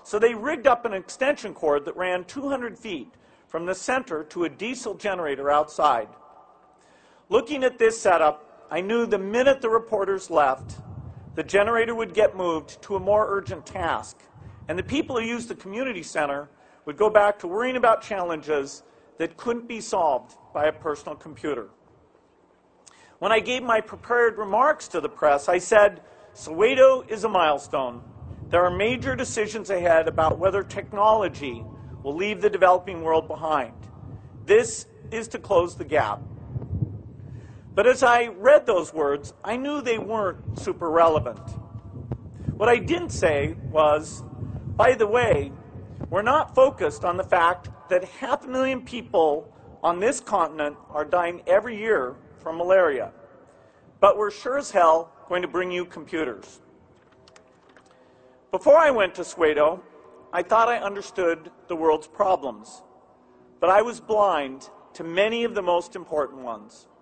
So they rigged up an extension cord that ran 200 feet from the center to a diesel generator outside. Looking at this setup, I knew the minute the reporters left, the generator would get moved to a more urgent task, and the people who used the community center would go back to worrying about challenges that couldn't be solved by a personal computer. When I gave my prepared remarks to the press, I said, Soweto is a milestone. There are major decisions ahead about whether technology will leave the developing world behind. This is to close the gap. But as I read those words, I knew they weren't super relevant. What I didn't say was, by the way, we're not focused on the fact that 500,000 people on this continent are dying every year from malaria. But we're sure as hell going to bring you computers. Before I went to Soweto, I thought I understood the world's problems, but I was blind to many of the most important ones.